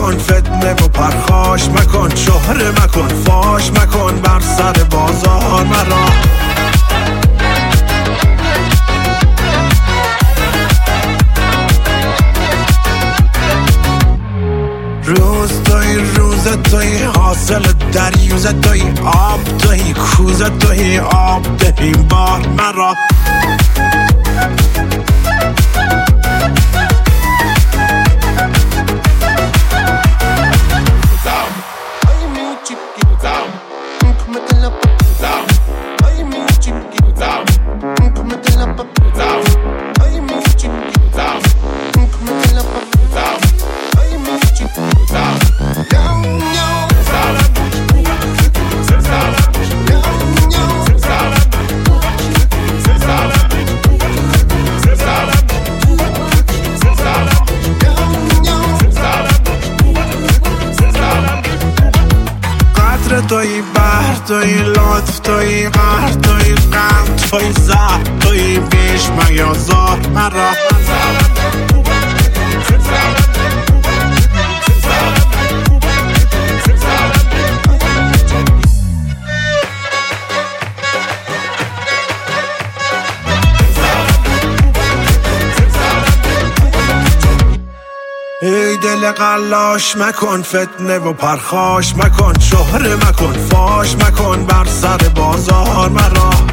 مکن فتنه و پرخاش مکن، شهره مکن فاش مکن بر سر بازار مرا. روز توی حاصل دریوز توی آب توی کوز توی آب دهیم بار مرا. توی بحر توی لطف توی قهر توی غم توی زهر توی بیش میازار مرا. ای دل قلاش مکن فتنه و پرخاش مکن، شهره مکن فاش مکن بر سر بازار مرا.